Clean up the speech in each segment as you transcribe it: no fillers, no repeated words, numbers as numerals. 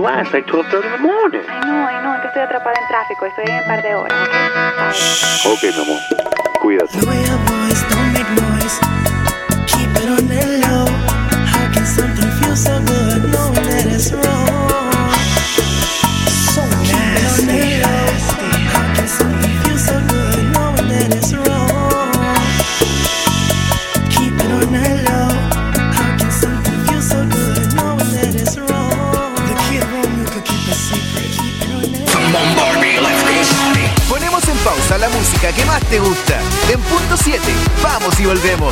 last like 12:30 in the morning. Ay, no, es que estoy atrapada en tráfico. Estoy ahí en un par de horas, ¿ok? Ok, mi amor. Cuídate. Don't make noise. Keep it on the low. How can something feel so good knowing that it's wrong? So nasty. How can something feel so good knowing that it's wrong? Keep it on the low. How can something feel so good knowing that it's wrong? The kid Romeo could keep a secret. Keep it on the low. Ponemos en pausa la música que más te gusta. En punto 7, vamos y volvemos.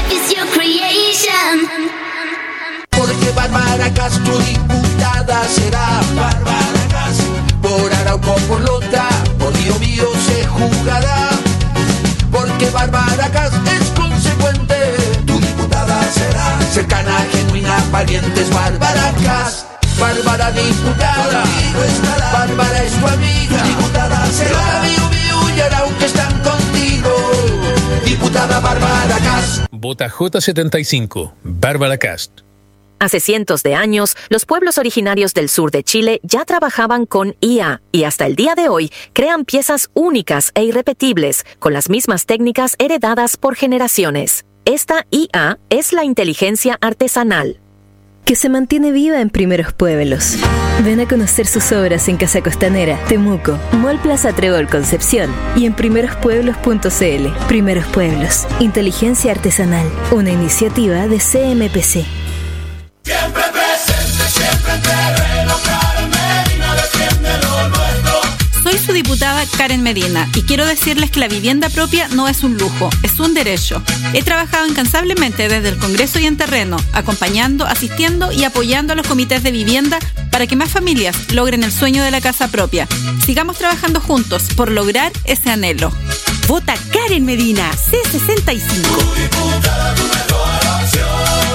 Porque Bárbara Castro diputada será. Bárbara Castro por Arauco, por Lota, por Río Mío se jugará. Porque Bárbara Castro es consecuente, tu diputada será. Cercana, genuina, valiente es Bárbara Castro. Bárbara diputada, Bárbara es tu amiga, diputada será. Río y Arauco están contigo, diputada Bárbara Castro. Vota J75, Bárbara Cast. Hace cientos de años, los pueblos originarios del sur de Chile ya trabajaban con IA y hasta el día de hoy crean piezas únicas e irrepetibles con las mismas técnicas heredadas por generaciones. Esta IA es la inteligencia artesanal, que se mantiene viva en Primeros Pueblos. Ven a conocer sus obras en Casa Costanera, Temuco, Mall Plaza Trébol Concepción y en primerospueblos.cl. Primeros Pueblos, inteligencia artesanal, una iniciativa de CMPC. Siempre presente, siempre en terreno, Karen Medina defiende lo nuestro. Soy su diputada Karen Medina y quiero decirles que la vivienda propia no es un lujo, es un derecho. He trabajado incansablemente desde el Congreso y en terreno, acompañando, asistiendo y apoyando a los comités de vivienda para que más familias logren el sueño de la casa propia. Sigamos trabajando juntos por lograr ese anhelo. Vota Karen Medina, C65. Tu diputada, tu mejor opción.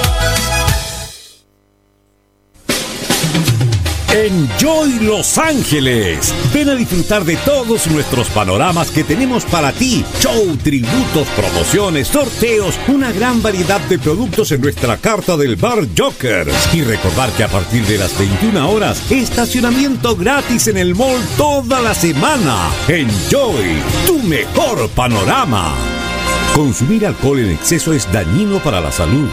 Enjoy Los Ángeles. Ven a disfrutar de todos nuestros panoramas que tenemos para ti. Show, tributos, promociones, sorteos, una gran variedad de productos en nuestra carta del Bar Jokers. Y recordar que a partir de las 21 horas, estacionamiento gratis en el mall toda la semana. Enjoy, tu mejor panorama. Consumir alcohol en exceso es dañino para la salud.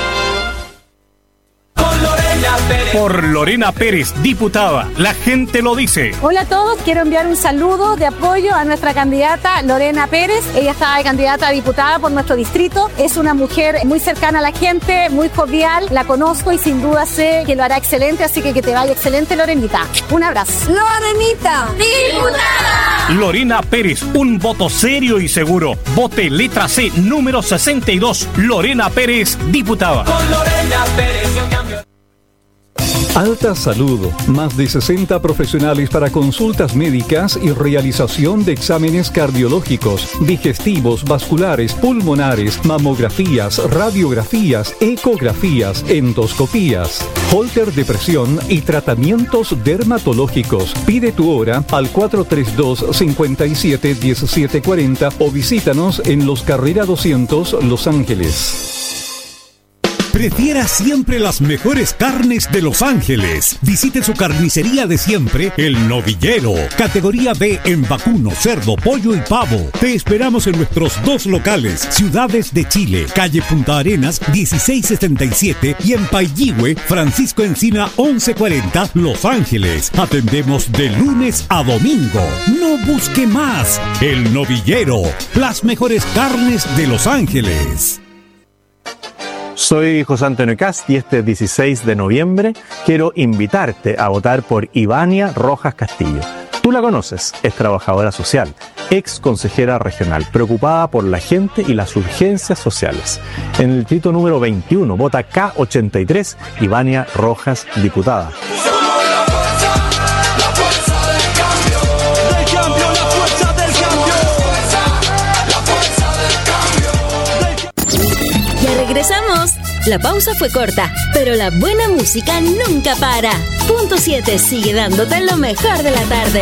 Por Lorena Pérez, diputada. La gente lo dice. Hola a todos, quiero enviar un saludo de apoyo a nuestra candidata Lorena Pérez. Ella está de candidata a diputada por nuestro distrito. Es una mujer muy cercana a la gente, muy jovial. La conozco y sin duda sé que lo hará excelente, así que te vaya excelente, Lorenita. Un abrazo. ¡Lorenita! ¡Diputada! Lorena Pérez, un voto serio y seguro. Vote letra C, número 62. Lorena Pérez, diputada. Con Lorena Pérez yo cambio. Alta Salud, más de 60 profesionales para consultas médicas y realización de exámenes cardiológicos, digestivos, vasculares, pulmonares, mamografías, radiografías, ecografías, endoscopías, holter de presión y tratamientos dermatológicos. Pide tu hora al 432-57-1740 o visítanos en Los Carrera 200, Los Ángeles. Prefiera siempre las mejores carnes de Los Ángeles. Visite su carnicería de siempre, El Novillero. Categoría B en vacuno, cerdo, pollo y pavo. Te esperamos en nuestros dos locales, Ciudades de Chile, calle Punta Arenas 1677 y en Pailligüe, Francisco Encina 1140, Los Ángeles. Atendemos de lunes a domingo. No busque más. El Novillero. Las mejores carnes de Los Ángeles. Soy José Antonio Cast y este 16 de noviembre quiero invitarte a votar por Ivania Rojas Castillo. Tú la conoces, es trabajadora social, ex consejera regional, preocupada por la gente y las urgencias sociales. En el distrito número 21, vota K83, Ivania Rojas, diputada. Regresamos. La pausa fue corta, pero la buena música nunca para. Punto 7 sigue dándote lo mejor de la tarde.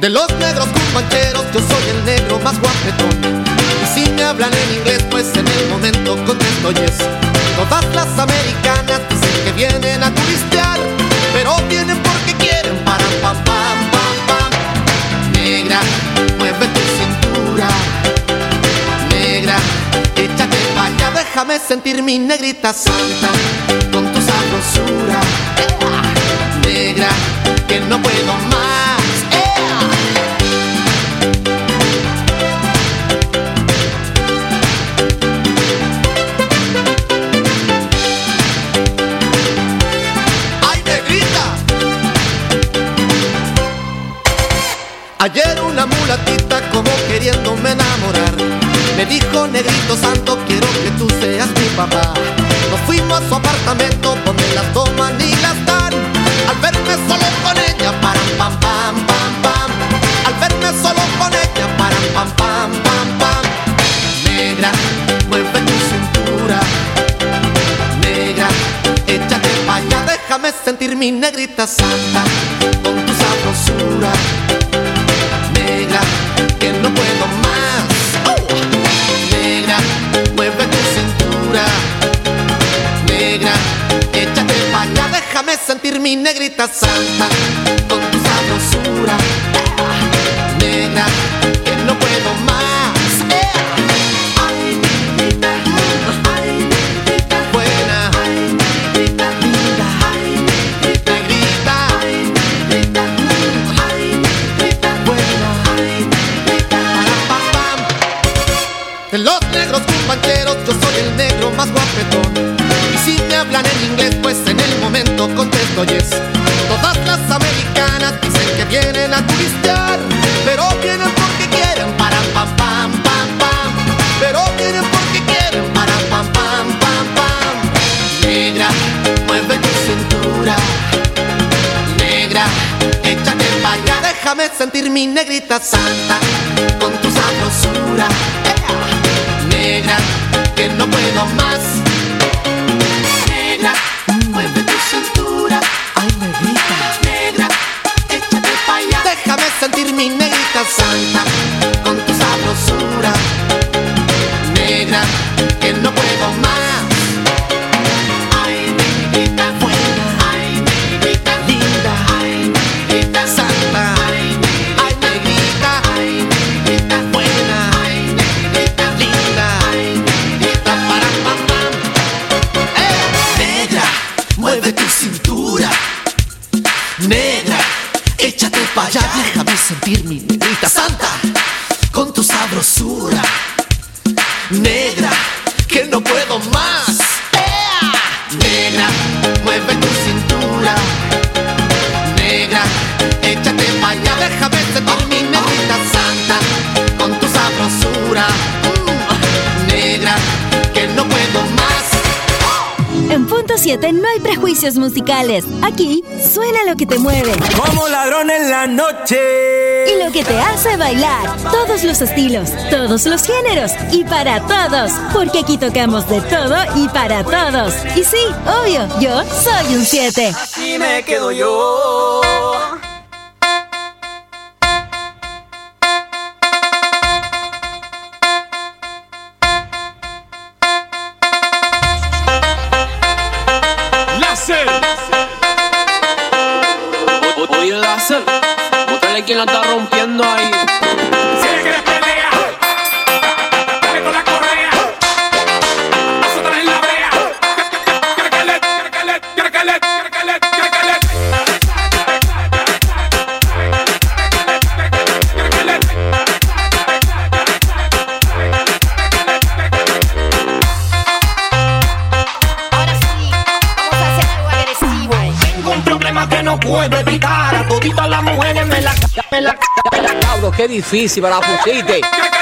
De los negros cumbancheros yo soy el negro más guapetón. Y si me hablan en inglés pues en el momento contesto yes. Todas las americanas dicen que vienen a turistear, pero vienen porque quieren. Para pam pam pam pam. Negra, mueve tu cintura. Negra, échate pa' allá, déjame sentir mi negrita santa con tu sabrosura. Negra, que no puedo más. Ayer una mulatita como queriéndome enamorar me dijo: negrito santo, quiero que tú seas mi papá. Nos fuimos a su apartamento donde las toman y las dan. Al verme solo con ella, param pam pam pam pam. Al verme solo con ella, param pam pam pam pam. Negra, mueve tu cintura. Negra, échate pa' allá, déjame sentir mi negrita santa con tu sabrosura. Negra, que no puedo más. Negra, mueve tu cintura. Negra, échate pa' allá, déjame sentir mi negrita santa con tu sabrosura. Negra, que no puedo más. Ay, negrita, ay, negrita buena, ay, negrita linda, ay, negrita, ay, negrita, ay, negrita buena, ay, negrita, pam pam. De los negros cumbancheros yo soy el negro más guapetón. Y si me hablan en inglés pues en el momento contesto yes. Todas las americanas dicen que vienen a turistear, pero vienen porque quieren. Para pam pam pam pam. Pero vienen porque quieren. Para pam pam pam pam. Negra, mueve tu cintura. Negra, échate pa' allá, déjame sentir mi negrita santa con tu sabrosura. Negra, que no puedo más. Negra, mueve tu cintura. Ay, negrita. Negra, échate pa' allá, déjame sentir mi negrita santa con tu sabrosura. Negra, que no puedo más. Ay, negrita buena. Ay, negrita linda. Ay, negrita santa. Ay, negrita. Ay, negrita buena. Ay, negrita linda. Ay, negrita para pam pam. Negra, mueve tu cintura. Negra, échate pa' allá, déjame sentir mi negrita santa con tu sabrosura. Negra, que no puedo más. Negra, mueve tu cintura. Negra, échate pa' allá, déjame sentir mi negrita santa con tu sabrosura. Negra, que no puedo más. En Punto 7 no hay prejuicios musicales. Aquí suena lo que te mueve. Como ladrón en la noche. Y lo que te hace bailar. Todos los estilos, todos los géneros y para todos. Porque aquí tocamos de todo y para todos. Y sí, obvio, yo soy un 7. Así me quedo yo. Oye, láser, bótale quien la está rompiendo ahí. Si le quieres pelea, dale con la correa. Nosotros en la brea. Ahora sí, vamos a hacer algo agresivo. Tengo un problema que no puedo evitar. A toditas las mujeres me la Cabro, qué difícil para la pusiste.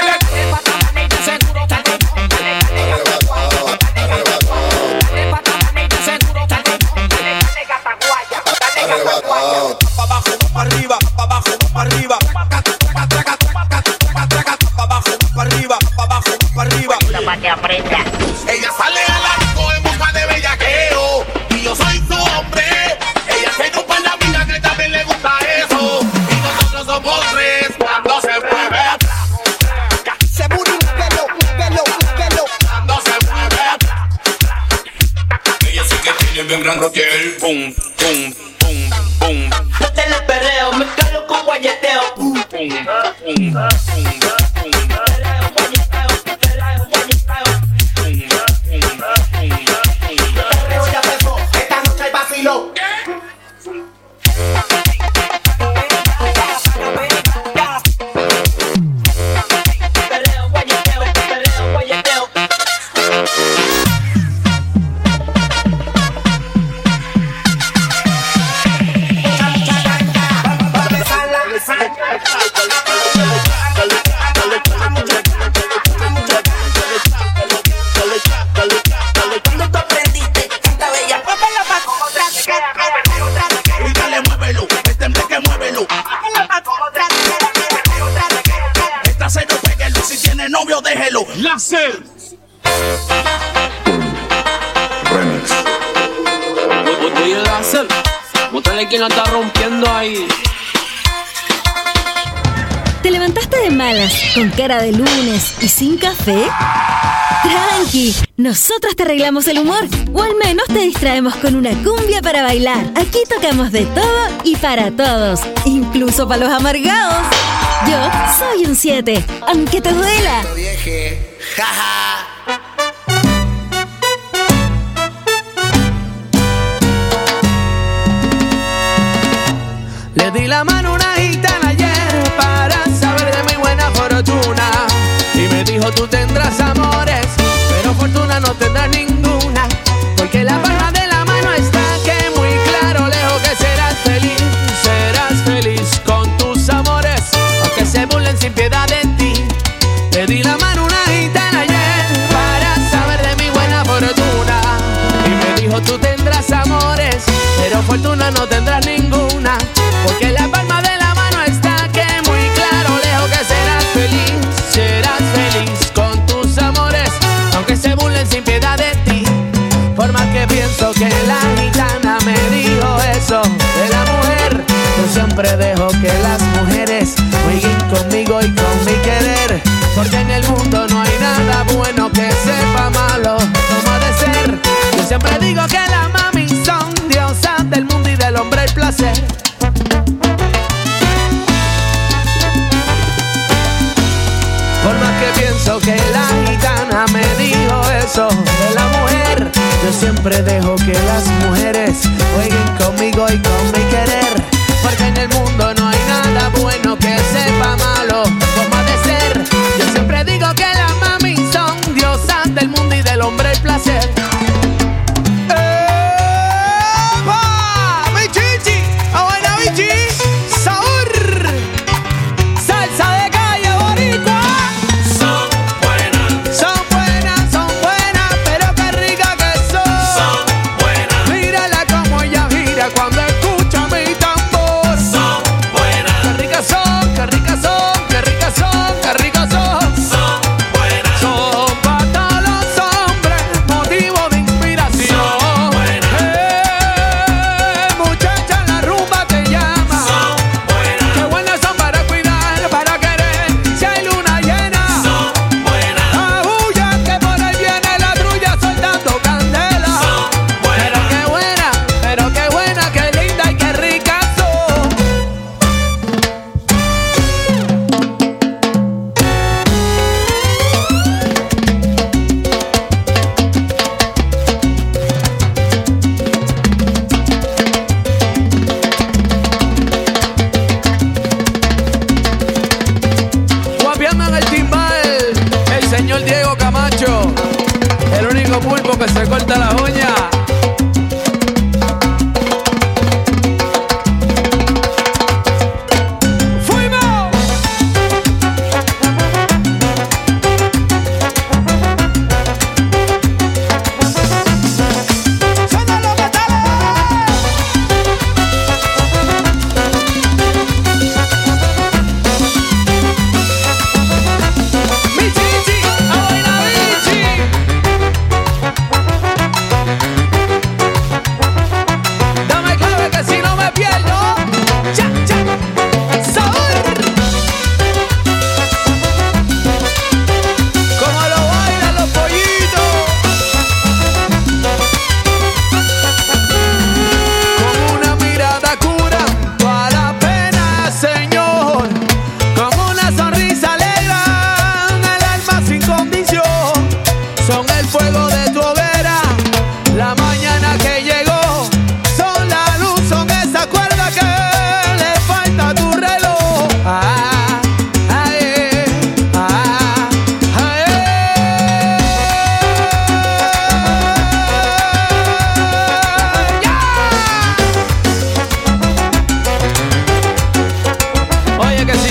Pa' abajo, pa' arriba, pa' abajo, pa' arriba. Pa' abajo, pa' arriba, pa' abajo, pa' arriba. Ella sale a la disco en busca de bellaqueo y yo soy su hombre. Ella se ocupa en la vida que también le gusta eso y nosotros somos tres. perro quiere el pum, pum, pum, pum. Métele el perreo, me calo con guayeteo. Pum, pum, pum, pum. Láser. Remix. Voy a láser. Bótale quien la está rompiendo ahí. ¿Te levantaste de malas, con cara de lunes y sin café? Tranqui, nosotros te arreglamos el humor, o al menos te distraemos con una cumbia para bailar. Aquí tocamos de todo y para todos, incluso para los amargados. Yo soy un 7, aunque te duela. Le di la mano a una gitana ayer para saber de mi buena fortuna. Y me dijo tú tendrás amores, pero fortuna no tendrás ninguna. Porque la palma de la mano está que muy claro, lejos que serás feliz con tus amores, aunque se burlen sin piedad de ti. Le di la mano a una gitana ayer para saber de mi buena fortuna. Y me dijo tú tendrás amores, pero fortuna no tendrás ninguna. Porque la palma de la mano está que muy claro, lejos que serás feliz con tus amores, aunque se burlen sin piedad de ti. Por más que pienso que la gitana me dijo eso de la mujer, yo siempre dejo que las mujeres jueguen conmigo y con mi querer. Porque en el mundo no hay nada bueno que sepa malo como ha de ser. Yo siempre digo que las mami son diosas del mundo y del hombre el placer. Por más que pienso que la gitana me dijo eso de la mujer, yo siempre dejo que las mujeres jueguen conmigo y con mi querer. Porque en el mundo no hay nada bueno que sepa malo como ha de ser. Yo siempre digo que las mami son diosas del mundo y del hombre el placer. ¡Mi chichi! ¡Abuela bichi! ¡Sabor! ¡Salsa de calle boricua! Cuando escucha mi tambor, son buenas. Qué ricas son, qué ricas son, qué ricas son, qué ricas son. Son buenas. Son para todos los hombres motivo de inspiración. Son buenas. Muchacha, la rumba te llama. Son buenas. Qué buenas son para cuidar, para querer. Si hay luna llena, son buenas. Abulla que por ahí viene la trulla soltando candela. Son buenas. Pero qué buena, qué linda y qué rica son. Guapiando en el timbal, el señor Diego Camacho, el único pulpo que se corta la uña. Mi chichi, abuela bichi.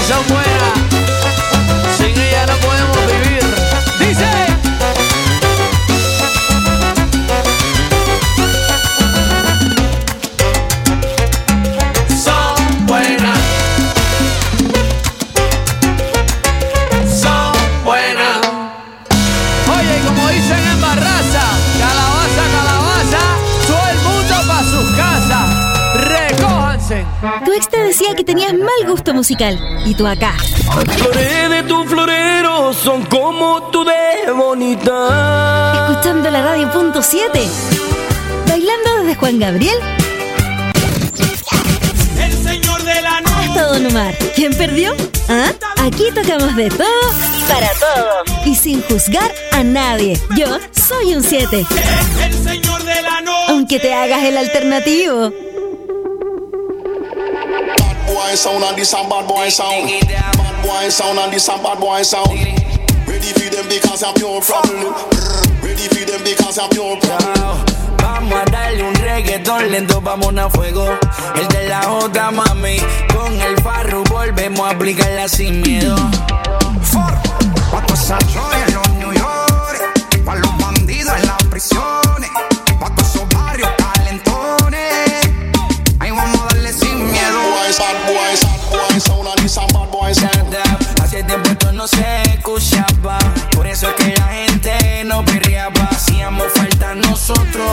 son buenas. Sin ella no podemos vivir. Dice. Son buenas. Son buenas. Oye, y como dicen en Barraza, calabaza, calabaza, todo el mundo pa' sus casas. Recójanse. Tu ex te decía que tenías mal gusto musical. Y tú acá. Flores de tu florero son como tú de bonita. Escuchando la radio punto 7. Bailando desde Juan Gabriel El señor de la noche. hasta Don Omar. ¿Quién perdió? ¿Ah? Aquí tocamos de todo para todos. Y sin juzgar a nadie. Yo soy un 7. El señor de la noche. Aunque te hagas el alternativo. Boy sound and this and bad boy sound. Bad boy sound and this and bad boy sound. Ready for them because I'm pure problem. Ready for them because I'm pure problem. Vamos a darle un reggaetón lento, vamos a fuego. El de la J, mami. Con el Farru volvemos a aplicarla sin miedo. Pa' todas esas joyas en los New York, pa' los bandidos en las prisiones, pa' todos esos barrios calentones. Ahí vamos a darle sin miedo. Bad boys sound and this and bad boy sound. Hace tiempo esto no se escuchaba, por eso es que la gente no perreaba. Hacíamos falta nosotros.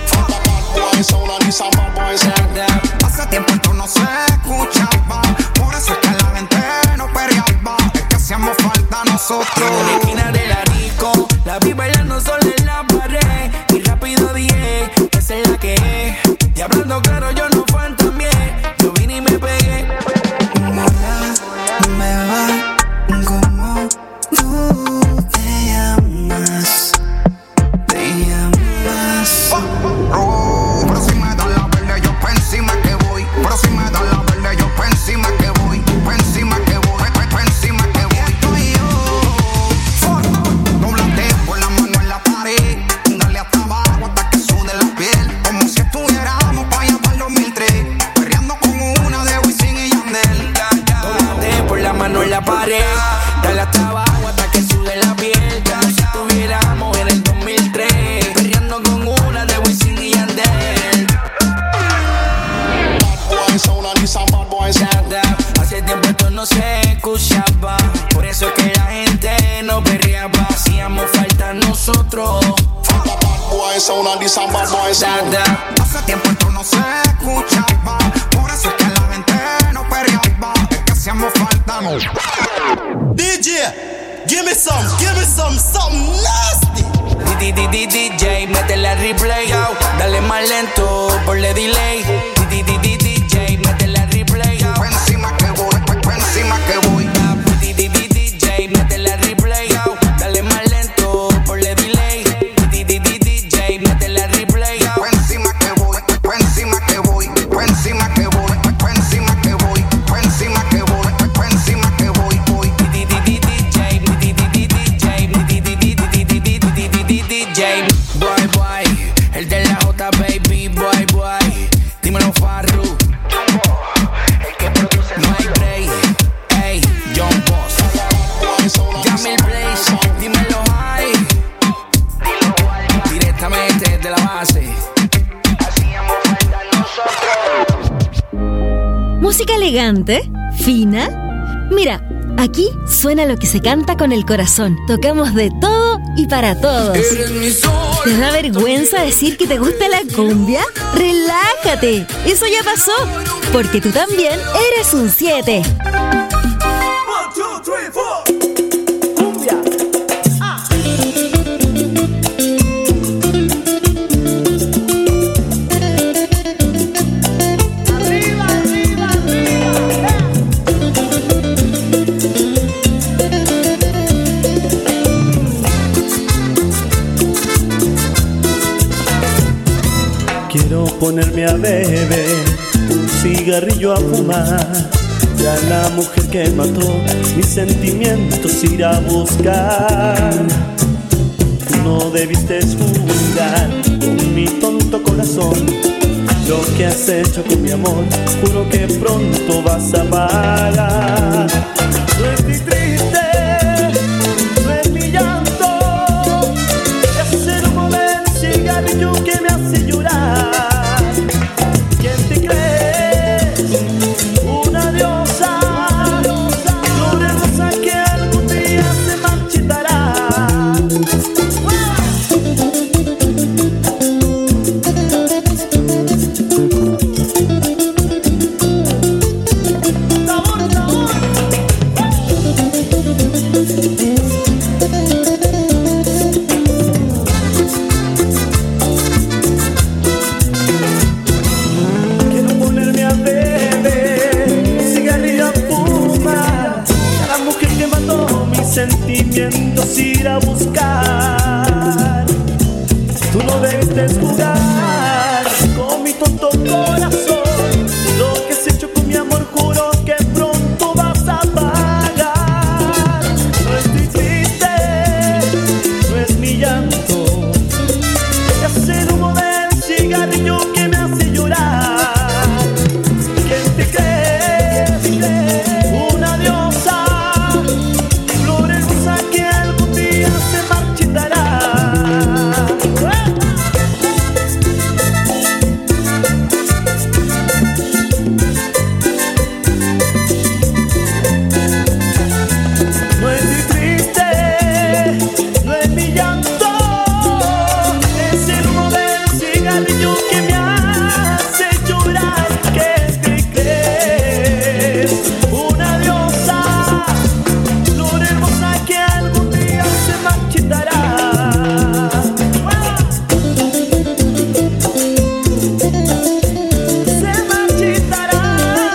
Hace tiempo esto no se escuchaba, por eso es que la gente no perreaba. Es que hacíamos falta nosotros. En la esquina de la disco, la vi bailando sola en la pared. Y rápido dije, esa es la que es. Y hablando claro, yo no fantameé. Yo vine y me pegué. Mola, me va como tú te llamas. Te llamas. Pero si me da la verde, yo pa' encima que voy. Pero si me da la verde, yo pa' encima que voy. Pa' encima que voy, pa' encima que voy. Estoy yo. Doblate por la mano en la pared. Dale hasta abajo hasta que sude la piel. Como si estuviéramos pa' allá para el 2003. Perreando como una de Wisin y Yandel. Doblate por la mano en la pared. Dale hasta abajo hasta que sude la piel. Como si estuviéramos en el 2003. Perreando con una de Wisin y Yandel. Hace tiempo esto no se escuchaba, por eso es que la gente no perreaba. Hacíamos falta nosotros. Hace tiempo esto no se escuchaba, por eso es que la gente no perreaba. Es que hacíamos falta nosotros. DJ, give me something nasty. DJ, métele al replay, dale más lento, ponle delay. DJ, métele al replay, pa' encima que voy, pa' encima que voy. DJ, métele al replay, dale más lento, ponle delay. DJ, métele al replay, pa' encima que voy, pa' encima que voy, pa' encima que voy, pa' encima que voy, pa' encima que voy, pa' encima que voy, voy. DJ, boy, el de la J, baby, boy, dímelo Farru, el que produce no hay break, ey, John Boss, Jamil Blaze, dímelo high, directamente de la base, hacíamos falta nosotros. Música elegante, fina. Mira, aquí suena lo que se canta con el corazón. Tocamos de todo y para todos. ¿Te da vergüenza decir que te gusta la cumbia? ¡Relájate! Eso ya pasó, porque tú también eres un 7. 1, 2, 3, 4. Cumbia. Arriba, arriba, arriba. Quiero ponerme a beber, un cigarrillo a fumar, y a la mujer que mató mis sentimientos ir a buscar. Tú no debiste jugar con mi tonto corazón, lo que has hecho con mi amor, juro que pronto vas a pagar. sentimientos ir a buscar. Tú no debes jugar con mi tonto corazón. Lo que has hecho con mi amor juro que pronto vas a pagar. No estoy triste, no es mi llanto, es el humo del cigarrillo que me hace llorar. ¿Quién te cree? Una diosa, flor hermosa que algún día se marchitará. No estoy triste, no es mi llanto, es el humo del cigarrillo que me hace llorar. ¿Qué te crees? Una diosa, flor hermosa que algún día se marchitará. Se marchitará.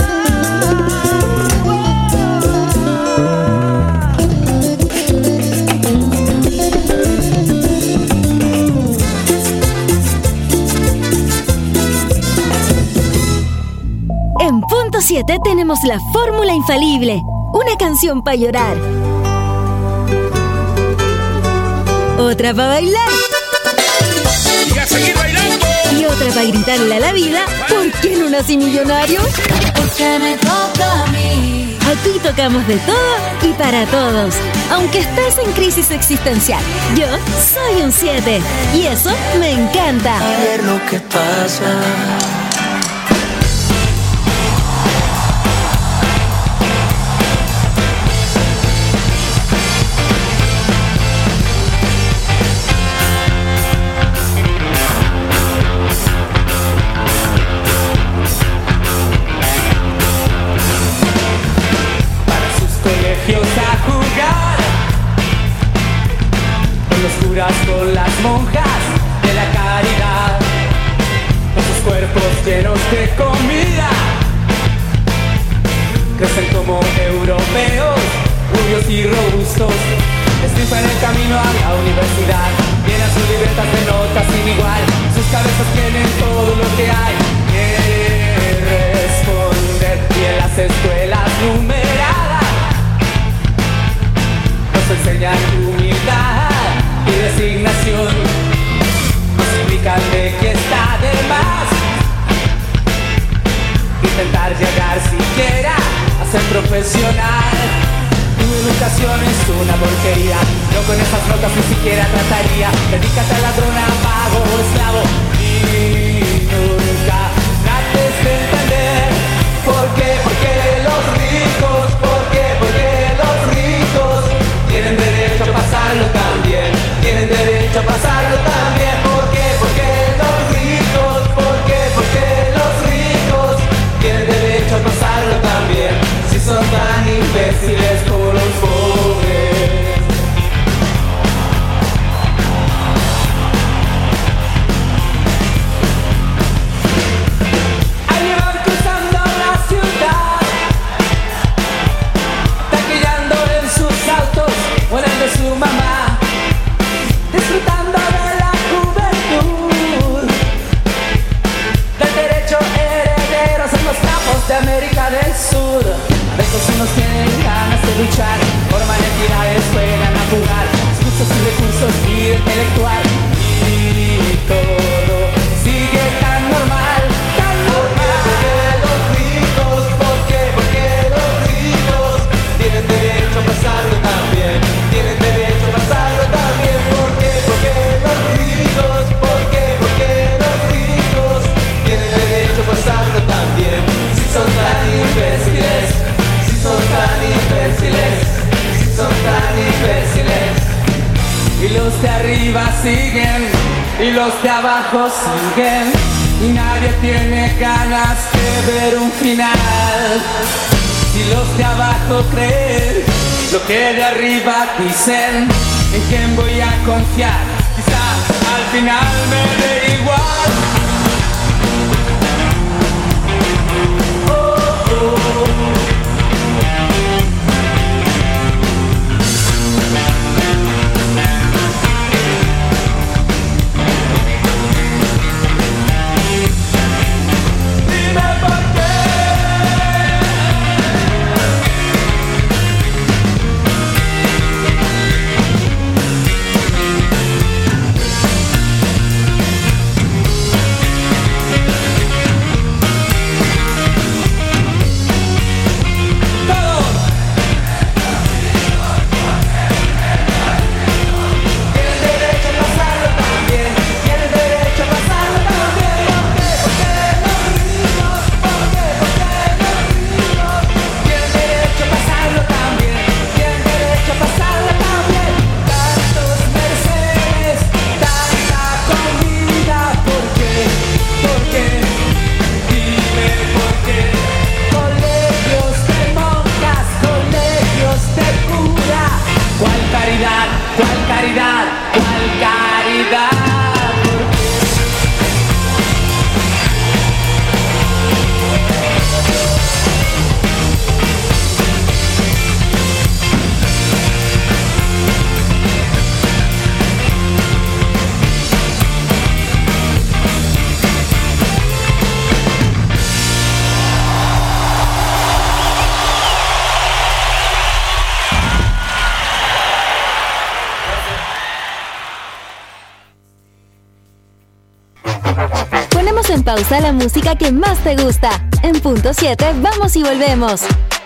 En Punto 7 tenemos la fórmula infalible. Una canción para llorar. Otra para bailar. ¡Y a seguir bailando! Y otra para gritarle a la vida: ¿por qué no nací millonario? Porque me toca a mí. Aquí tocamos de todo y para todos. Aunque estés en crisis existencial, yo soy un 7. Y eso me encanta. A ver lo que pasa. Colegios a jugar con los curas, con las monjas de la caridad, con sus cuerpos llenos de comida, crecen como europeos, rubios y robustos, estripan el camino a la universidad, llenan sus libretas de notas sin igual, sus cabezas tienen todo lo que hay que responder, y en las escuelas numeradas nos enseñan humildad y resignación, nos explican de que está de más intentar llegar siquiera a ser profesional. Tu educación es una porquería, yo con esas notas ni siquiera trataría. Dedícate a ladrona, vago o esclavo y nunca trates de entender por qué, porque los ricos, por qué, porque los ricos tienen derecho a pasarlo también, tienen derecho a pasarlo también. ¿Por qué? Porque los ricos, ¿por qué? Porque los ricos tienen derecho a pasarlo también, si son tan imbéciles como los pobres. Ahí van cruzando la ciudad, taquillando en sus autos o en el de su mamá, disfrutando de la juventud, del derecho heredero en los campos de América del Sur. A veces unos tienen ganas de luchar, forman entidades, juegan a jugar, discursos y recursos, vida intelectual, y todo sigue tan normal, tan normal. Porque los ricos, ¿por qué? Porque los ricos tienen derecho a pasarlo también, tienen derecho a pasarlo también. ¿Por qué? Porque los ricos, ¿por qué? Porque los ricos tienen derecho a pasarlo también, si son tan imbéciles, si son tan imbéciles, si son tan imbéciles. Y los de arriba siguen, y los de abajo siguen, y nadie tiene ganas de ver un final. Si los de abajo creen lo que de arriba dicen, ¿en quién voy a confiar? Quizá al final me dé igual. pausa la música que más te gusta. En punto 7, vamos y volvemos.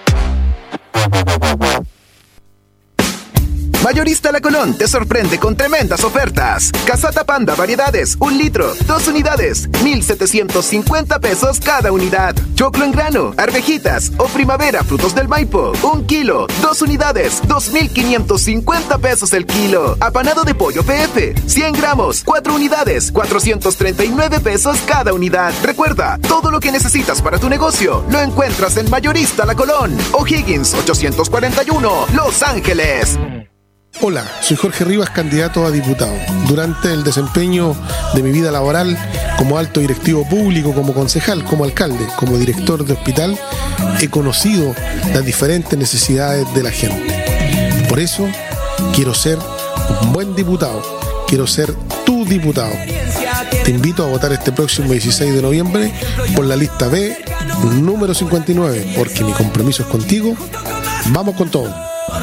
Mayorista La Colón te sorprende con tremendas ofertas. Casata Panda variedades, 1 litro, 2 unidades, 1,750 pesos cada unidad. Choclo en grano, arvejitas o primavera frutos del Maipo, 1 kilo, 2 unidades, 2,550 pesos el kilo. Apanado de pollo PF, 100 gramos, 4 unidades, 439 pesos cada unidad. Recuerda, todo lo que necesitas para tu negocio lo encuentras en Mayorista La Colón. O'Higgins 841, Los Ángeles. Hola, soy Jorge Rivas, candidato a diputado. Durante el desempeño de mi vida laboral como alto directivo público, como concejal, como alcalde, como director de hospital, he conocido las diferentes necesidades de la gente. Por eso, quiero ser un buen diputado, quiero ser tu diputado. Te invito a votar este próximo 16 de noviembre por la lista B, número 59, porque mi compromiso es contigo. Vamos con todo.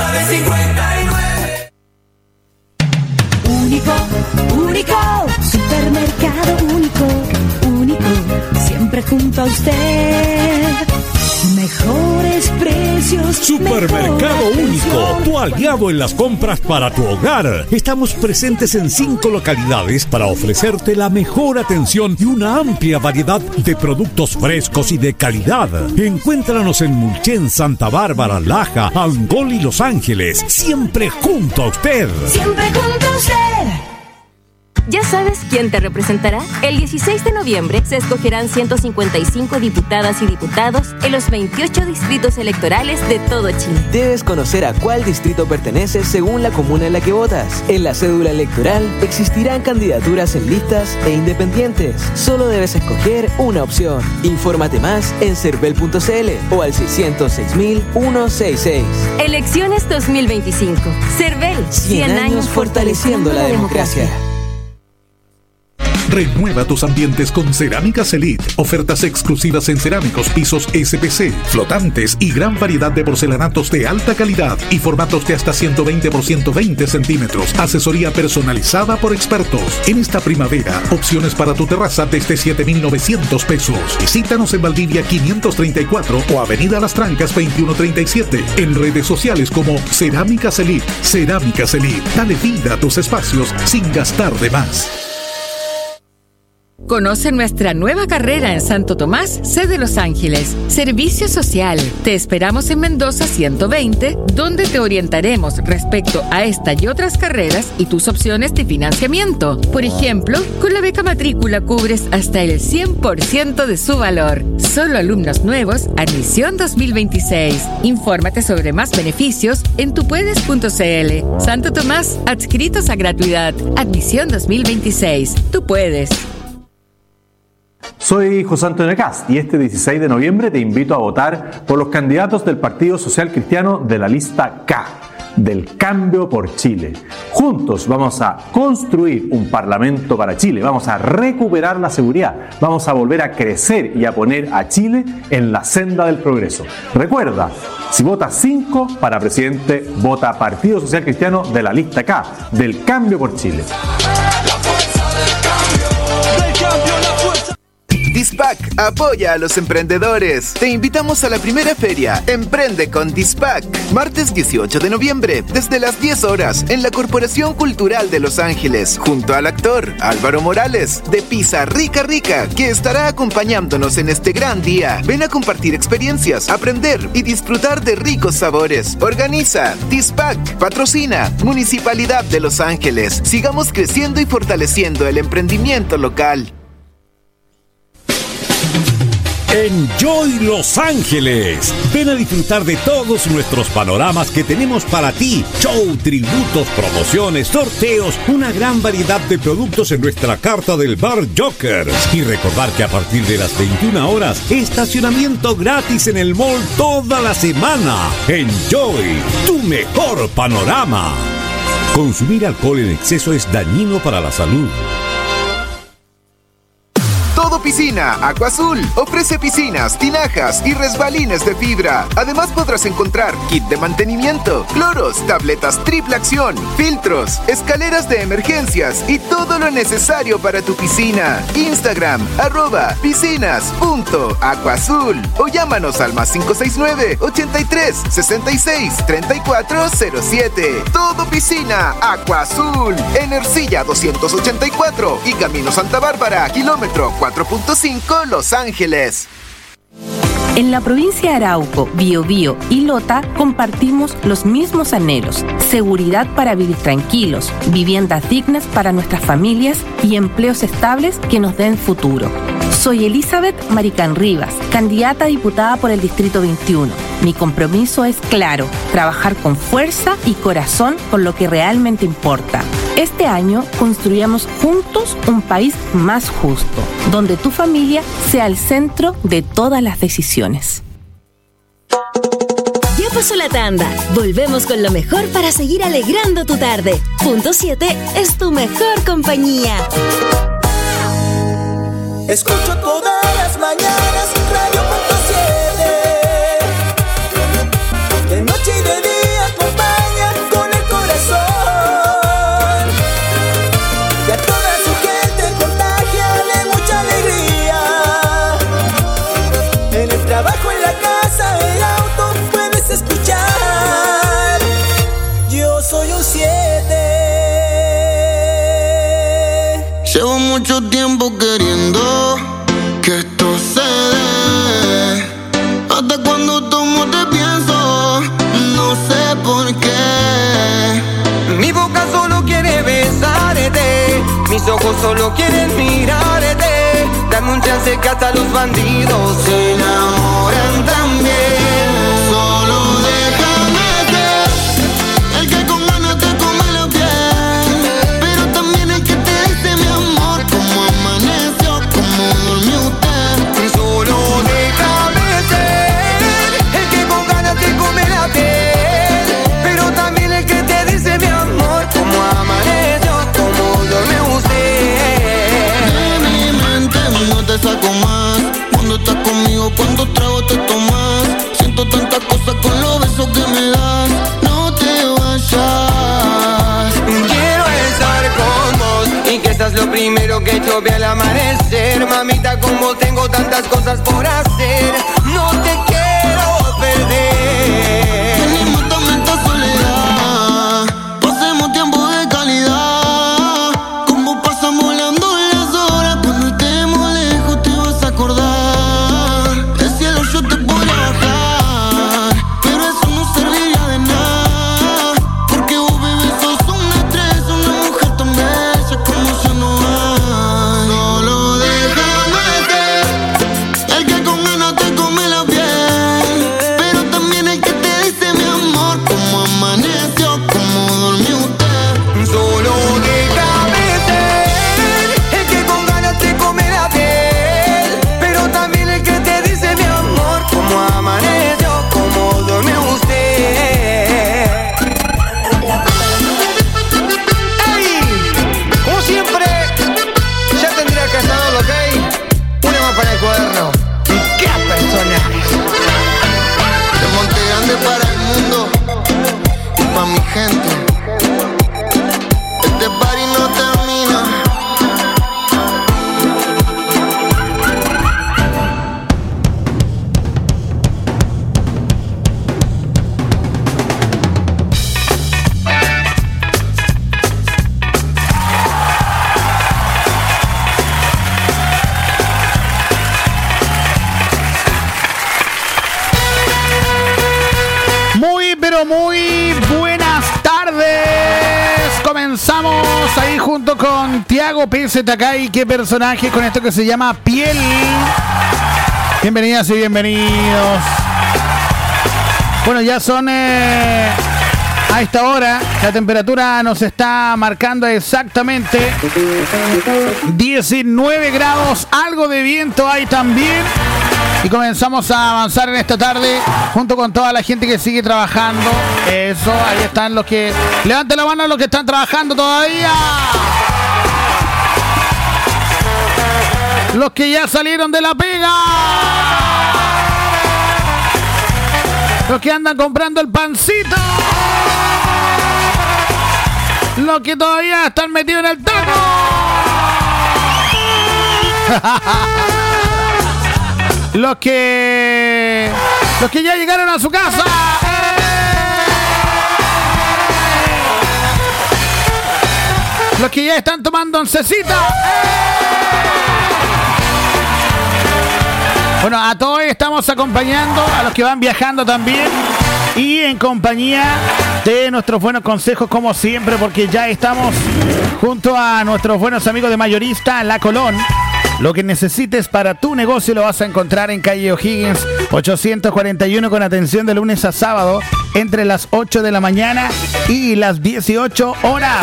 Único, único, supermercado único, único, siempre junto a usted. Mejores precios. Supermercado Único, tu aliado en las compras para tu hogar. Estamos presentes en 5 localidades para ofrecerte la mejor atención y una amplia variedad de productos frescos y de calidad. Encuéntranos en Mulchen, Santa Bárbara, Laja, Angol y Los Ángeles. Siempre junto a usted. Siempre junto a usted. ¿Ya sabes quién te representará? El 16 de noviembre se escogerán 155 diputadas y diputados en los 28 distritos electorales de todo Chile. Debes conocer a cuál distrito perteneces según la comuna en la que votas. En la cédula electoral existirán candidaturas en listas e independientes. Solo debes escoger una opción. Infórmate más en cervel.cl o al 606.166. Elecciones 2025. Cervel, 100 años fortaleciendo la democracia. Renueva tus ambientes con Cerámicas Elite. Ofertas exclusivas en cerámicos, pisos SPC, flotantes y gran variedad de porcelanatos de alta calidad y formatos de hasta 120 por 120 centímetros. Asesoría personalizada por expertos. En esta primavera, opciones para tu terraza desde 7,900 pesos. Visítanos en Valdivia 534 o Avenida Las Trancas 2137. En redes sociales como Cerámicas Elite. Cerámicas Elite. Dale vida a tus espacios sin gastar de más. Conoce nuestra nueva carrera en Santo Tomás, sede Los Ángeles. Servicio Social. Te esperamos en Mendoza 120, donde te orientaremos respecto a esta y otras carreras y tus opciones de financiamiento. Por ejemplo, con la beca matrícula cubres hasta el 100% de su valor. Solo alumnos nuevos, admisión 2026. Infórmate sobre más beneficios en tupuedes.cl. Santo Tomás, adscritos a gratuidad. Admisión 2026. Tú puedes. Soy José Antonio Cast y este 16 de noviembre te invito a votar por los candidatos del Partido Social Cristiano de la lista K, del Cambio por Chile. Juntos vamos a construir un parlamento para Chile, vamos a recuperar la seguridad, vamos a volver a crecer y a poner a Chile en la senda del progreso. Recuerda, si votas 5 para presidente, vota Partido Social Cristiano de la lista K, del Cambio por Chile. Dispac apoya a los emprendedores. Te invitamos a la primera feria Emprende con Dispac, martes 18 de noviembre, desde las 10 horas, en la Corporación Cultural de Los Ángeles, junto al actor Álvaro Morales, de Pizza Rica Rica, que estará acompañándonos en este gran día. Ven a compartir experiencias, aprender y disfrutar de ricos sabores. Organiza Dispac, patrocina Municipalidad de Los Ángeles. Sigamos creciendo y fortaleciendo el emprendimiento local. Enjoy Los Ángeles. Ven a disfrutar de todos nuestros panoramas que tenemos para ti. Show, tributos, promociones, sorteos, una gran variedad de productos en nuestra carta del Bar Jokers. Y recordar que a partir de las 21 horas, estacionamiento gratis en el mall toda la semana. Enjoy, tu mejor panorama. Consumir alcohol en exceso es dañino para la salud. Piscina Aqua Azul ofrece piscinas, tinajas y resbalines de fibra. Además podrás encontrar kit de mantenimiento, cloros, tabletas triple acción, filtros, escaleras de emergencias y todo lo necesario para tu piscina. Instagram @piscinas.aquaazul o llámanos al +569 83 66 3407. Todo Piscina Aqua Azul en Ercilla 284 y Camino Santa Bárbara, kilómetro 4.5, Los Ángeles. En la provincia de Arauco, Biobío y Lota compartimos los mismos anhelos: seguridad para vivir tranquilos, viviendas dignas para nuestras familias y empleos estables que nos den futuro. Soy Elizabeth Maricán Rivas, candidata a diputada por el Distrito 21. Mi compromiso es claro: trabajar con fuerza y corazón por lo que realmente importa. Este año construyamos juntos un país más justo, donde tu familia sea el centro de todas las decisiones. Ya pasó la tanda. Volvemos con lo mejor para seguir alegrando tu tarde. Punto 7 es tu mejor compañía. Escucho todas las mañanas Radio Punto 7. De noche y de día acompaña con el corazón. Y a toda su gente contagia de mucha alegría. En el trabajo, en la casa, el auto puedes escuchar. Yo soy un 7. Llevo mucho tiempo queriendo que esto se dé. Hasta cuando tomo te pienso, no sé por qué. Mi boca solo quiere besarte, mis ojos solo quieren mirarte. Dame un chance que hasta los bandidos se enamoran también. Solo déjame ser el que con ganas te come la piel, pero también el que te dice mi amor, cómo amaneció, cómo durmió usted. Solo déjame ser el que con ganas te come la piel, pero también el que te dice mi amor, cómo amaneció, cómo duerme usted. De mi mente no te saco más. Cuando estás conmigo, cuando trago te tomas. Siento tantas cosas con los besos que me das. No te vayas. Quiero estar con vos y que seas lo primero que yo vea al amanecer. Mamita, como tengo tantas cosas por hacer, no te quiero perder. Venimos también esta soledad. Pasemos tiempo de calidad. Como pasan volando las horas. Cuando estemos lejos te vas a acordar. El cielo yo te podría bajar, pero eso no serviría de nada. Porque vos, bebé, sos una estrella, una mujer tan bella como ya no hay. Solo déjame ser el que con ganas te come la piel, pero también el que te dice mi amor, cómo amaneció, cómo durmió usted. Solo déjame ser el que con ganas te come la piel, pero también el que te dice mi amor, cómo amaneció, cómo duerme usted. ¡Ey! Como siempre, ya tendría que estar ok. Una más para el cuaderno. ¡Qué personajes! De Monte Grande para el mundo y pa' mi gente. Este party no termina. Muy, pero muy buenas tardes. Comenzamos ahí junto con Tiago P.Z. Takay. Qué personaje con esto que se llama Piel. Bienvenidas y bienvenidos. Bueno, ya son a esta hora. La temperatura nos está marcando exactamente 19 grados. Algo de viento hay también. Y comenzamos a avanzar en esta tarde junto con toda la gente que sigue trabajando. Eso, ahí están los que... Levanten la mano a los que están trabajando todavía. Los que ya salieron de la pega. Los que andan comprando el pancito. Los que todavía están metidos en el taco. Los que ya llegaron a su casa. Los que ya están tomando oncecita. Bueno, a todos estamos acompañando, a los que van viajando también. Y en compañía de nuestros buenos consejos, como siempre, porque ya estamos junto a nuestros buenos amigos de Mayorista La Colón. Lo que necesites para tu negocio lo vas a encontrar en calle O'Higgins 841, con atención de lunes a sábado entre las 8 de la mañana y las 18 horas.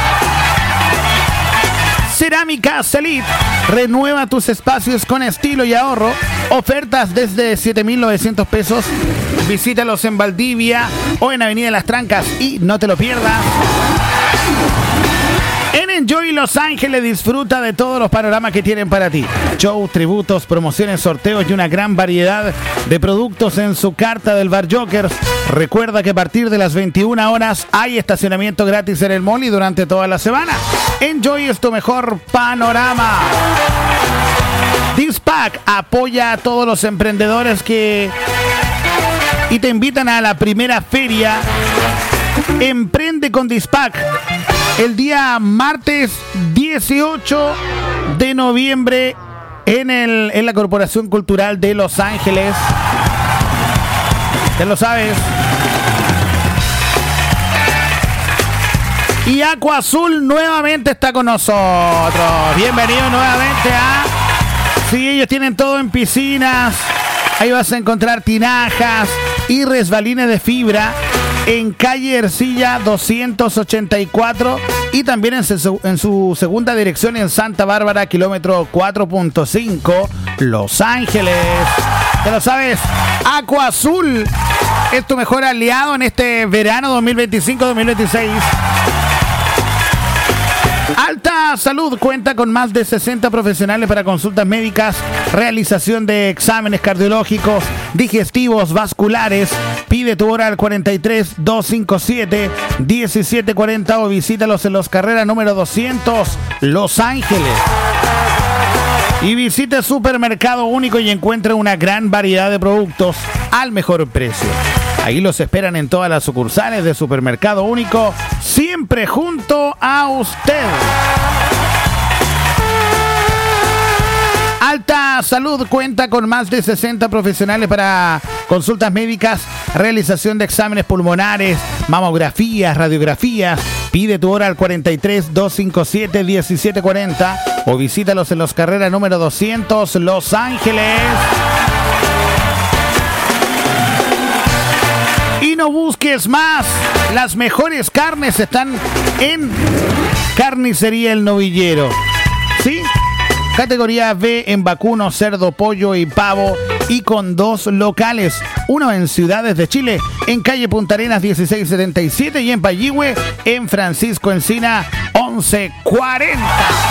Cerámica Celit. Renueva tus espacios con estilo y ahorro. Ofertas desde 7,900 pesos. Visítalos en Valdivia o en Avenida Las Trancas y no te lo pierdas. En Enjoy Los Ángeles disfruta de todos los panoramas que tienen para ti. Show, tributos, promociones, sorteos y una gran variedad de productos en su carta del Bar Jokers. Recuerda que a partir de las 21 horas hay estacionamiento gratis en el mall y durante toda la semana. Enjoy es tu mejor panorama. Dispac apoya a todos los emprendedores y te invitan a la primera feria Emprende con Dispac el día martes 18 de noviembre en la Corporación Cultural de Los Ángeles. Ya lo sabes. Y Aqua Azul nuevamente está con nosotros. Bienvenido nuevamente a... Sí, ellos tienen todo en piscinas. Ahí vas a encontrar tinajas y resbalines de fibra en calle Ercilla 284 y también en su segunda dirección en Santa Bárbara, kilómetro 4.5, Los Ángeles. Ya lo sabes, Aqua Azul es tu mejor aliado en este verano 2025-2026. Alta Salud cuenta con más de 60 profesionales para consultas médicas, realización de exámenes cardiológicos, digestivos, vasculares. Pide tu hora al 43-257-1740 o visítalos en Los Carreras número 200, Los Ángeles. Y visite Supermercado Único y encuentre una gran variedad de productos al mejor precio. Ahí los esperan en todas las sucursales de Supermercado Único, siempre junto a usted. Alta Salud cuenta con más de 60 profesionales para consultas médicas, realización de exámenes pulmonares, mamografías, radiografías. Pide tu hora al 43-257-1740 o visítalos en Los Carreras número 200, Los Ángeles. Y no busques más. Las mejores carnes están en Carnicería El Novillero. ¿Sí? Categoría B en vacuno, cerdo, pollo y pavo. Y con 2 locales. Uno en Ciudades de Chile, en calle Punta Arenas 1677. Y en Payihue, en Francisco Encina 1140.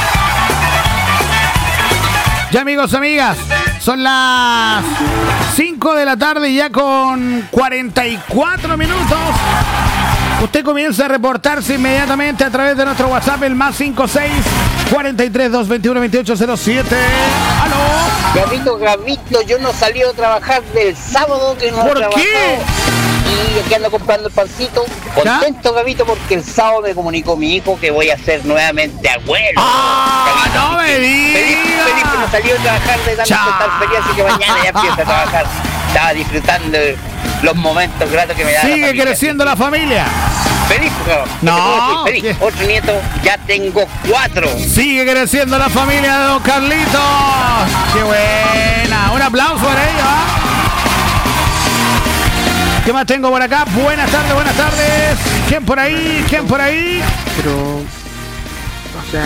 Ya, amigos, amigas, son las 5 de la tarde ya con 44 minutos. Usted comienza a reportarse inmediatamente a través de nuestro WhatsApp, el más 56 43 221 2807. ¡Aló! Gabito, yo no salí a trabajar del sábado que no he trabajado. ¿Por qué? Y aquí ando comprando el pancito. Contento, Gabito, porque el sábado me comunicó mi hijo que voy a ser nuevamente abuelo. ¡Ah! ¡No me digas! Feliz que no salí a trabajar de tanta feliz, así que mañana ya empiezo a trabajar. Estaba disfrutando los momentos gratos que me da. Sigue creciendo la familia. Feliz, no, feliz. ¿Qué? Otro nieto, ya tengo 4. Sigue creciendo la familia de don Carlitos. ¡Qué buena! Un aplauso para ellos, ¿eh? ¿Qué más tengo por acá? Buenas tardes, buenas tardes. ¿Quién por ahí? ¿Quién por ahí? Pero, o sea...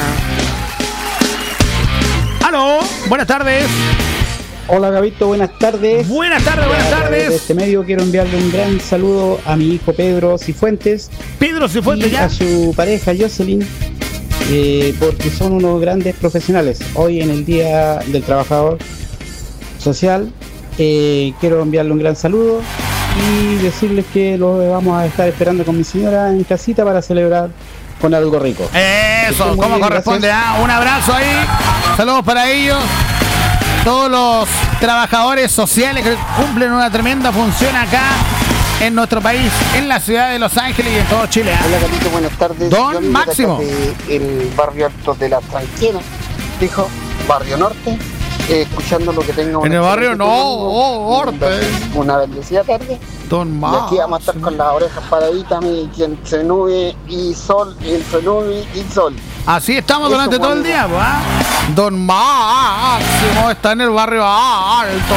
¡Aló! Buenas tardes. Hola, Gabito, buenas tardes. Buenas tardes, buenas tardes. De este medio quiero enviarle un gran saludo a mi hijo Pedro Cifuentes. Pedro Cifuentes, y ya. A su pareja Jocelyn. porque son unos grandes profesionales. Hoy en el Día del Trabajador Social quiero enviarle un gran saludo y decirles que lo vamos a estar esperando con mi señora en casita para celebrar con algo rico. Eso, como corresponde. Un abrazo ahí, saludos para ellos, todos los trabajadores sociales que cumplen una tremenda función acá en nuestro país, en la ciudad de Los Ángeles y en todo Chile. Hola, Carlito, buenas tardes. Don Máximo. El barrio alto de la Tranquera, dijo, barrio norte, escuchando lo que tengo. En el barrio norte. Una bendecida tarde. Don Máximo. Y aquí vamos a estar con las orejas paraditas, entre nube y sol, entre nube y sol. Así estamos durante todo el día, ¿eh? Don Máximo está en el barrio alto.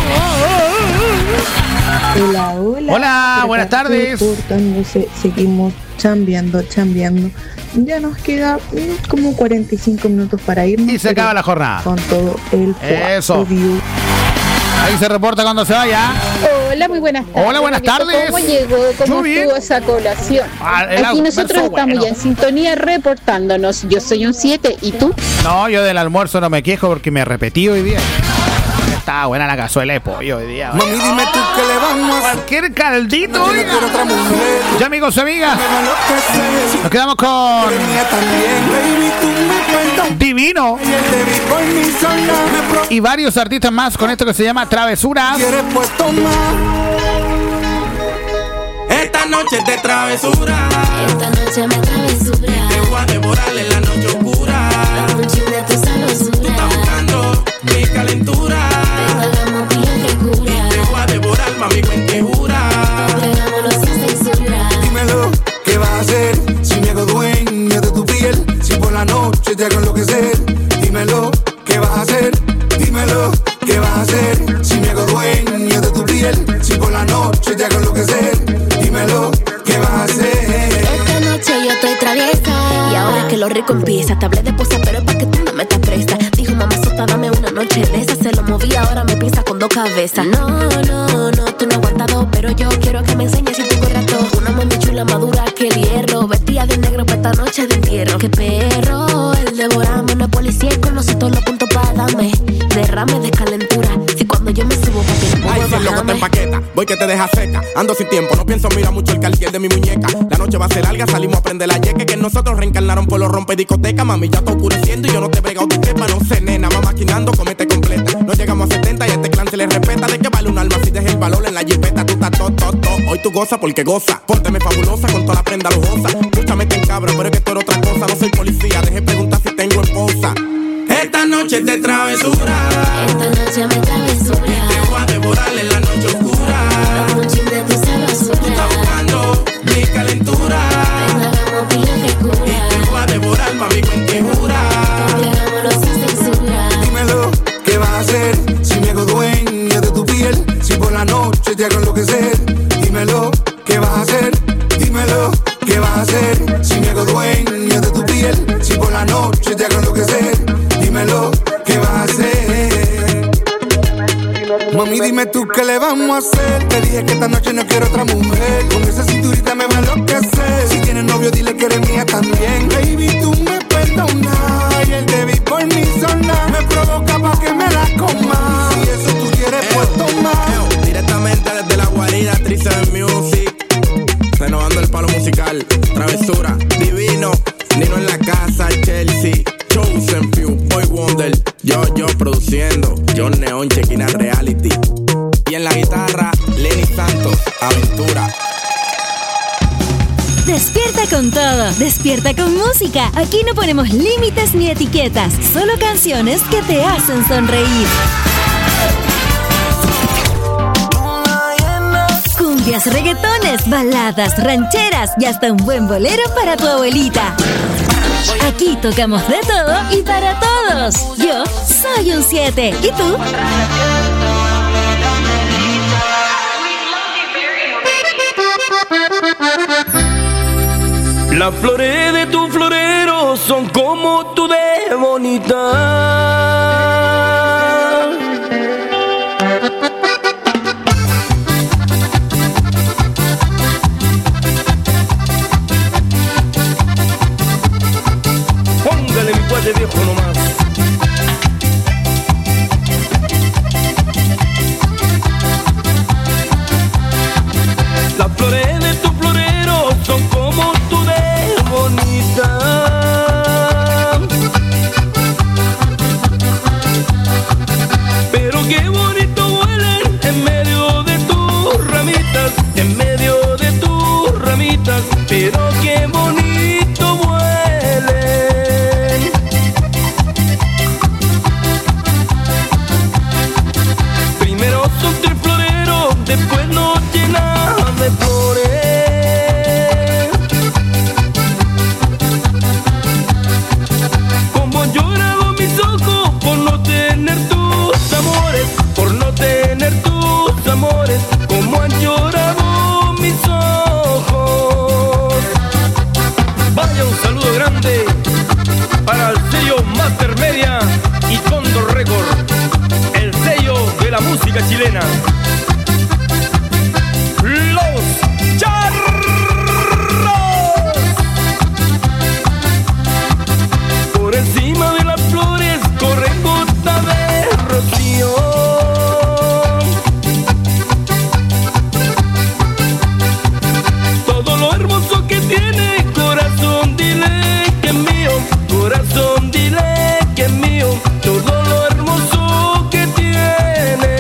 Hola, hola. Hola, buenas tardes. Seguimos chambeando. Ya nos queda como 45 minutos para irnos. Y se acaba la jornada. Con todo el eso. Ahí se reporta cuando se vaya. Hola, muy buenas tardes. Hola, buenas tardes. ¿Cómo llegó? ¿Cómo estuvo esa colación? Aquí nosotros estamos ya en sintonía reportándonos. Yo soy un 7, ¿y tú? No, yo del almuerzo no me quejo porque me repetí hoy día. Estaba buena la cazuela de pollo hoy día. Mami, dime tú qué le vamos a hacer. Cualquier caldito, oiga. Ya, amigos y amigas, nos quedamos con Divino y varios artistas más con esto que se llama Travesuras. Esta noche es de travesura. Esta noche me travesura. Te voy a devorar en la noche oscura. Dame un chin de tu sabrosura. Tú estás buscando mi calentura. Hagamos bien de cura. Y te voy a devorar, mami, cuente jura. Entregámonos sin censura. Dímelo, ¿qué vas a hacer? Si me hago dueña de tu piel, si por la noche te hago enloquecer. Dímelo, ¿qué vas a hacer? Dímelo, ¿qué vas a hacer? Si me hago dueña de tu piel, si por la noche te hago enloquecer. Dímelo, ¿qué vas a hacer? Esta noche yo estoy traviesa. Y ahora que lo rico empieza, te hablé de posa, pero es pa' que tú no me estás presta. Dijo mamá sota, dame una noche de esa. Se lo moví, ahora me piensa con dos cabezas. No, tú no aguantas dos, pero yo quiero que me enseñes si tú corras todo. Una mami chula madura que el hierro, vestida de negro para esta noche de entierro. Que perro, el devorame, no es policía y con nosotros los puntos para darme. Derrame de calentura, si cuando yo me subo papi no ay, puedo si el loco te bajarme. empaqueta, voy que te deja seca. Ando sin tiempo, no pienso mirar mucho el cartier de mi muñeca. La noche va a ser larga, salimos a prender la yeque. Que nosotros reencarnaron por los rompe discoteca. Mami, ya está oscureciendo y yo no te he bregado de quepa. No sé, nena, va maquinando, comete completa. No llegamos a 70 y a este clan se le respeta. ¿De qué vale un alma si dejas el valor en la jipeta? Tú estás todo. Hoy tú goza porque goza. Pónteme fabulosa con toda la prenda lujosa. Escúchame, ten cabra, pero es que tú eres otra cosa. No soy policía, deje preguntar si tengo esposa. Esta noche es de travesura. Esta noche me travesura. Te voy a devorar en la noche oscura. Dame un chin de tu sabrosura. Tú estás buscando mi calentura. Hagamos bien de cura. Y te voy a devorar, mami, cuente jura. Entregámonos sin censura. Dímelo, ¿qué vas a hacer? Si me hago dueña de tu piel, si por la noche te hago enloquecer. Dímelo, ¿qué vas a hacer? Dímelo, ¿qué vas a hacer? Si me hago dueña de tu piel, si por la noche te hago enloquecer. Dímelo, ¿qué vas a hacer? Mami, dime tú qué le vamos a hacer. Te dije que esta noche no quiero otra mujer. Con esa cinturita me va a enloquecer. Si tienes novio, dile que eres mía también. Baby, tú me perdonas. Y el te vi por mi zona me provoca pa' que me la coma. Si eso tú quieres, pues toma. Directamente desde la guarida, Trice Music. Renovando el palo musical. Travesura, divino. Nino en la casa, Chelsea. Chosen Few, Boy Wonder. Yo produciendo. John Neon, Chequina Reality. Y en la guitarra, Lenny Santos, Aventura. Despierta con todo, despierta con música. Aquí no ponemos límites ni etiquetas, solo canciones que te hacen sonreír. Cumbias, reggaetones, baladas, rancheras y hasta un buen bolero para tu abuelita. Aquí tocamos de todo y para todos. Yo soy un 7. ¿Y tú? Las flores de tu florero son como tú de bonita. pero qué bonito huelen. Primero son tres floreros, después nos llenan de flores. Como han llorado mis ojos por no tener tus amores, por no tener tus amores. Como han llorado mis ojos. Vaya un saludo grande para el sello Master Media y Condor Record, el sello de la música chilena. Los Charros. Por encima de las flores corren gotas de rocío. Todo lo hermoso que tiene, corazón, dile que es mío. Corazón, dile que es mío. Todo lo hermoso que tiene.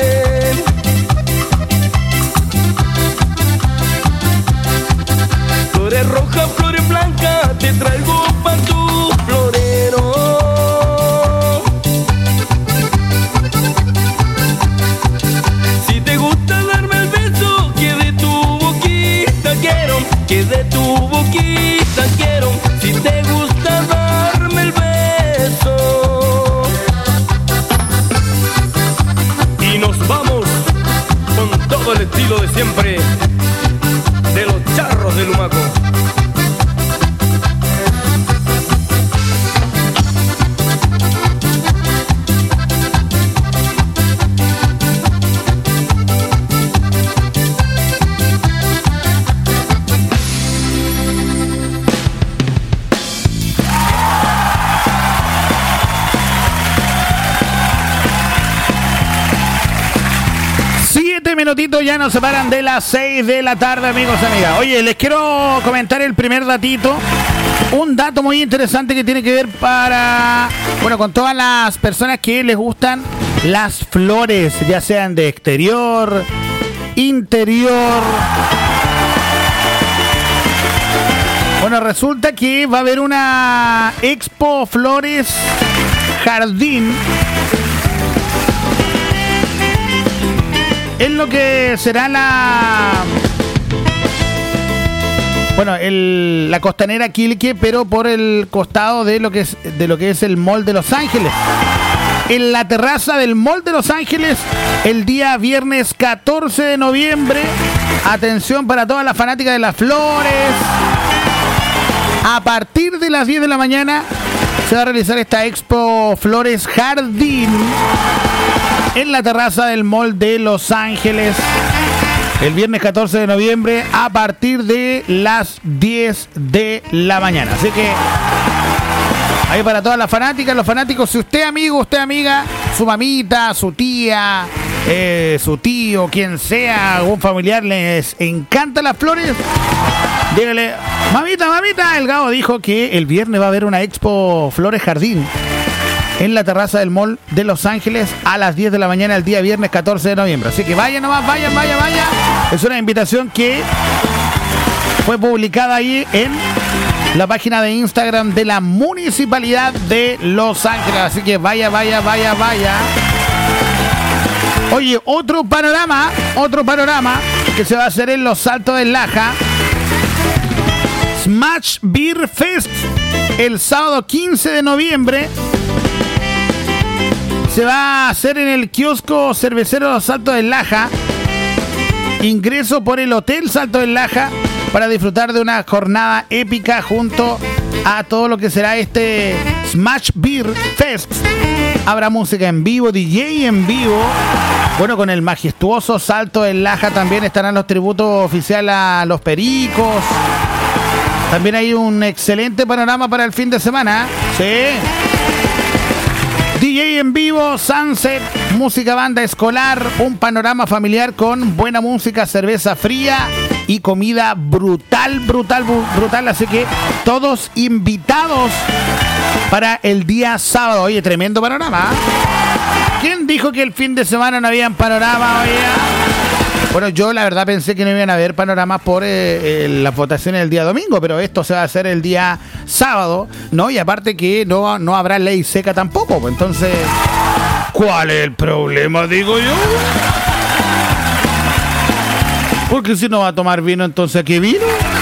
Flores rojas, flores blancas, te traigo pa' tu florero. Si te gusta darme el beso, que de tu boquita quiero, que de tu boquita quiero. Si te gusta darme el beso. Y nos vamos con todo el estilo de siempre de los Charros de Lumaco. Minutitos ya nos separan de las 6 de la tarde, amigos y amigas. Oye, les quiero comentar el primer datito. Un dato muy interesante que tiene que ver con todas las personas que les gustan las flores, ya sean de exterior, interior. Bueno, resulta que va a haber una Expo Flores Jardín en lo que será la costanera Quilque, pero por el costado de lo que es el Mall de Los Ángeles. En la terraza del Mall de Los Ángeles, el día viernes 14 de noviembre. Atención para todas las fanáticas de las flores. A partir de las 10 de la mañana se va a realizar esta Expo Flores Jardín en la terraza del Mall de Los Ángeles, el viernes 14 de noviembre a partir de las 10 de la mañana. Así que ahí para todas las fanáticas, los fanáticos, si usted amigo, usted amiga, su mamita, su tía, su tío, quien sea, algún familiar les encanta las flores, dígale, mamita, el Gabo dijo que el viernes va a haber una Expo Flores Jardín en la terraza del Mall de Los Ángeles a las 10 de la mañana el día viernes 14 de noviembre. Así que vayan nomás, vayan. Es una invitación que fue publicada ahí en la página de Instagram de la Municipalidad de Los Ángeles. Así que vaya. Oye, otro panorama que se va a hacer en Los Altos del Laja. Smash Beer Fest el sábado 15 de noviembre. Se va a hacer en el kiosco cervecero Los Altos del Laja. Ingreso por el Hotel Salto del Laja para disfrutar de una jornada épica junto a todo lo que será este Smash Beer Fest. Habrá música en vivo, DJ en vivo. Bueno, con el majestuoso Salto del Laja también estarán los tributos oficiales a los Pericos. También hay un excelente panorama para el fin de semana. Sí. DJ en vivo, sunset, música banda escolar, un panorama familiar con buena música, cerveza fría y comida brutal. Así que todos invitados para el día sábado. Oye, tremendo panorama. ¿Quién dijo que el fin de semana no había panorama? Oye, Bueno, yo la verdad pensé que no iban a haber panoramas por las votaciones el día domingo, pero esto se va a hacer el día sábado, ¿no? Y aparte que no habrá ley seca tampoco, pues entonces, ¿cuál es el problema, digo yo? Porque si no va a tomar vino, entonces ¿qué vino?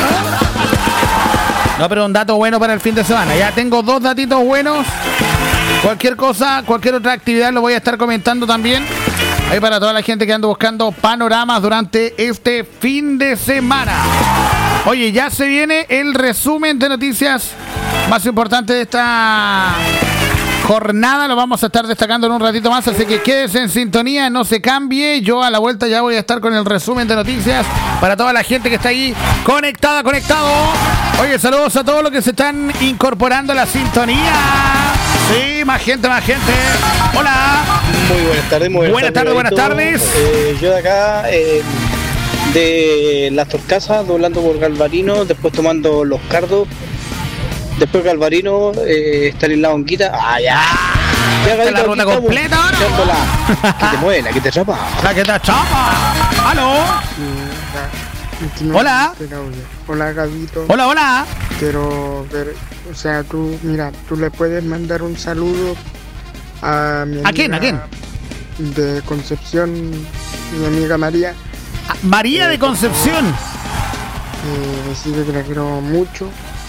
No, pero un dato bueno para el fin de semana. Ya tengo 2 datitos buenos. Cualquier cosa, cualquier otra actividad lo voy a estar comentando también. Ahí para toda la gente que anda buscando panoramas durante este fin de semana. Oye, ya se viene el resumen de noticias más importante de esta jornada. Lo vamos a estar destacando en un ratito más, así que quédese en sintonía, no se cambie. Yo a la vuelta ya voy a estar con el resumen de noticias para toda la gente que está ahí conectado. Oye, saludos a todos los que se están incorporando a la sintonía. Sí, más gente. Hola. Muy buenas tardes. Buenas tardes. Yo de acá, de Las Torcasas, doblando por Galvarino, después tomando Los Cardos, después Galvarino, Estanislao Honguita. ¡Ah, ya! La ruta completa ahora. Que te mueve, la que te atrapa. La que te atrapa. ¡Aló! Hola. Hola, Gabito. Hola. Quiero ver, o sea, tú le puedes mandar un saludo a mi amiga. ¿A quién? De Concepción, mi amiga María. María de Concepción. Decirle que la quiero mucho.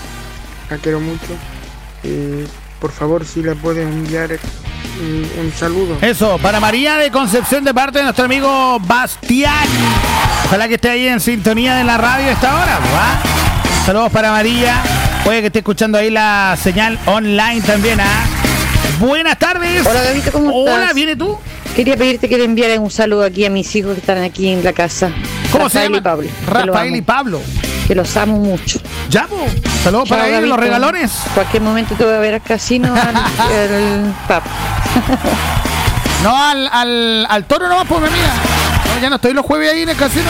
Por favor, si le puedes enviar un saludo. Eso, para María de Concepción de parte de nuestro amigo Bastián. Ojalá que esté ahí en sintonía de la radio a esta hora, ¿va? Saludos para María. Puede que esté escuchando ahí la señal online también, ¿ah? Buenas tardes. Hola, Gabito, ¿cómo estás? Hola, ¿viene tú? Quería pedirte que le enviaran un saludo aquí a mis hijos que están aquí en la casa. ¿Cómo se llama? Rafael y Pablo. Que los amo mucho. ¿Ya, po? Saludos para ellos, los regalones. Cualquier momento te voy a ver al casino, al pub. No, al toro nomás, pues, mi amiga. No, ya no estoy los jueves ahí en el casino.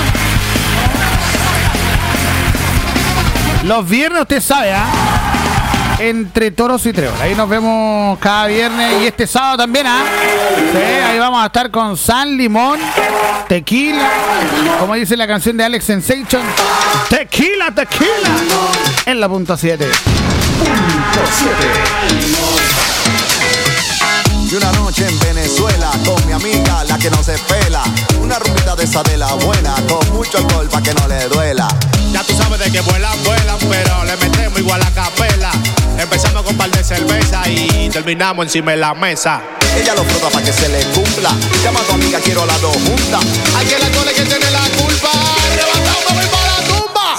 Los viernes, usted sabe, ¿ah? Entre toros y trébol. Ahí nos vemos cada viernes y este sábado también, ¿ah? Sí, ahí vamos a estar con San Limón, tequila, como dice la canción de Alex Sensation. Tequila, en la punto 7. Y una noche en Venezuela con mi amiga, la que no se pela. Una rumbita de esa de la buena, con mucho alcohol pa' que no le duela. Ya tú sabes de que vuelan, pero le metemos igual a capela. Empezamos con un par de cerveza y terminamos encima de la mesa. Ella lo frota pa' que se le cumpla. Llama a tu amiga, quiero las 2 juntas. Hay que la cole que tiene la culpa. Arrebatado, me voy para la tumba.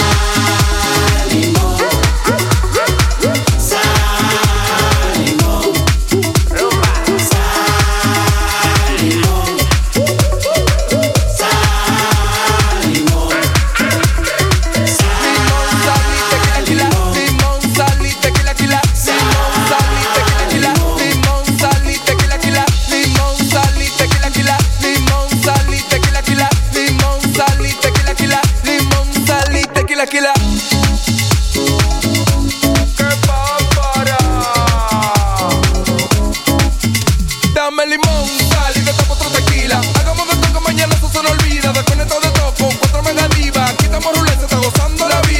Tequila. ¿Qué para? Dame limón, sal y te tomo otro tequila. Hagamos de todo que mañana eso se nos olvida. Desconectado de todo